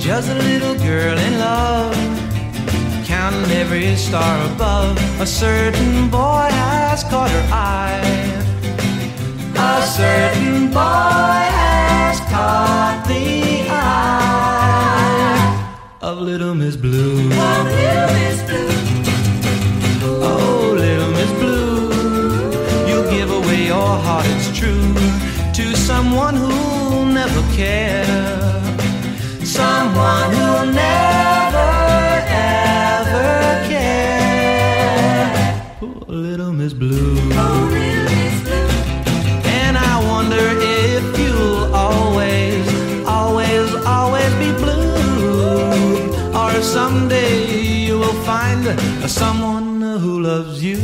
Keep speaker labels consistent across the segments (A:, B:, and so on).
A: just a little girl in love, counting every star above. A certain boy has caught her eye. A certain boy has caught the eye of little Miss Blue.
B: Oh, little Miss Blue.
A: Oh, little Miss Blue, you'll give away your heart, it's true, to someone who'll never care. Someone who'll never, ever care. Oh, little Miss Blue.
B: Oh, little Miss Blue.
A: And I wonder if you'll always, always, always be blue, or if someday you will find someone who loves you.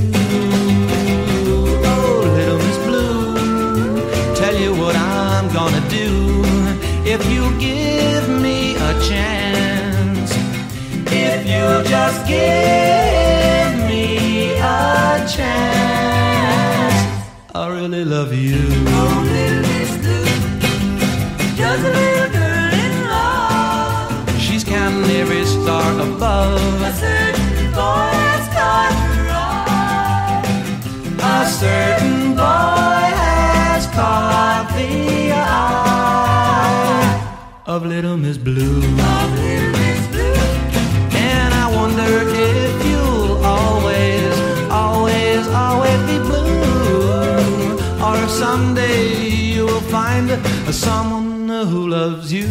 A: Oh, little Miss Blue, tell you what I'm gonna do. If you give me a chance, if you just give me a chance, I really love you.
B: Oh, little Miss Blue, just a little girl in love.
A: She's counting every star above.
B: A certain boy has caught her eye.
A: A certain boy has caught the eye of little Miss Blue.
B: Of little Miss Blue.
A: And I wonder if you'll always, always, always be blue, or if someday you'll find someone who loves you.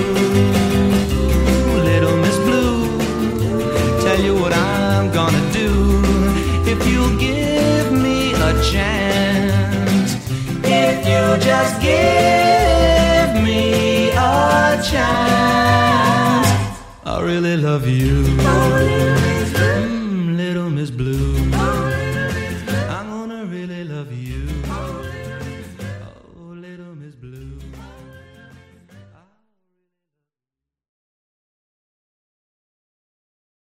A: Little Miss Blue, tell you what I'm gonna do. If you'll give me a chance, if you just give me a chance, I really love you.
B: Oh, little Miss Blue.
A: Little Miss Blue.